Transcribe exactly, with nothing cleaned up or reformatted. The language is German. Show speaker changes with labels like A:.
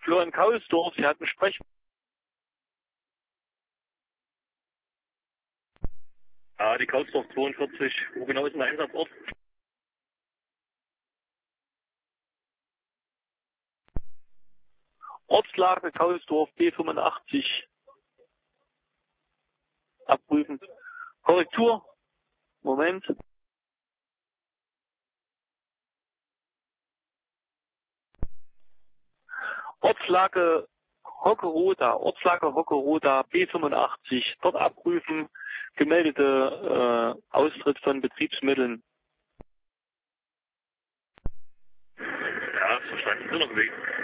A: Florian Kaulsdorf, Sie hatten Sprech.
B: Ah, die Kaulsdorf zweiundvierzig. Wo genau ist denn der Einsatzort?
A: Ortslage Kaulsdorf B fünfundachtzig. Abprüfen. Korrektur. Moment. Ortslage Hockeroda, Ortslage Hockeroda B fünfundachtzig. Dort abprüfen. Gemeldete äh, Austritt von Betriebsmitteln.
B: Ja, verstanden. Sind noch Weg.